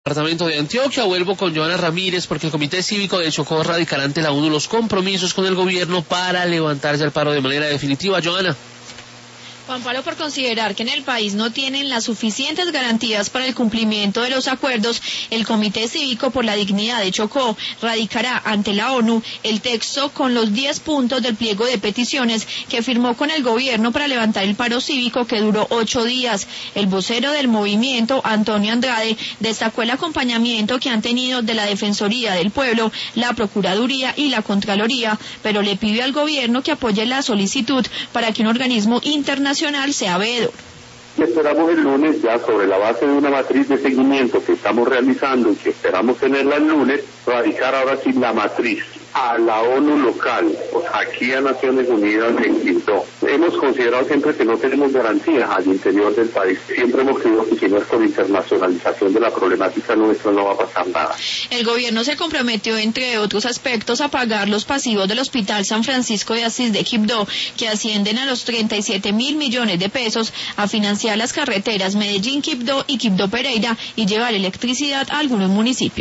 Departamento de Antioquia. Vuelvo con Joana Ramírez porque el Comité Cívico de Chocó radicará ante la ONU los compromisos con el gobierno para levantarse al paro de manera definitiva. Joana. Juan Pablo, por considerar que en el país no tienen las suficientes garantías para el cumplimiento de los acuerdos, el Comité Cívico por la Dignidad de Chocó radicará ante la ONU el texto con los 10 puntos del pliego de peticiones que firmó con el gobierno para levantar el paro cívico que duró 8 días. El vocero del movimiento, Antonio Andrade, destacó el acompañamiento que han tenido de la Defensoría del Pueblo, la Procuraduría y la Contraloría, pero le pidió al gobierno que apoye la solicitud para que un organismo internacional sea veedor. Esperamos el lunes, ya sobre la base de una matriz de seguimiento que estamos realizando y que esperamos tenerla el lunes, radicar ahora sí la matriz a la ONU local, aquí a Naciones Unidas en Quibdó. Hemos considerado siempre que no tenemos garantías al interior del país. Siempre hemos creído que si no es por internacionalización de la problemática nuestra no va a pasar nada. El gobierno se comprometió, entre otros aspectos, a pagar los pasivos del Hospital San Francisco de Asís de Quibdó, que ascienden a los 37.000 millones de pesos, a financiar las carreteras Medellín-Quibdó y Quibdó-Pereira y llevar electricidad a algunos municipios.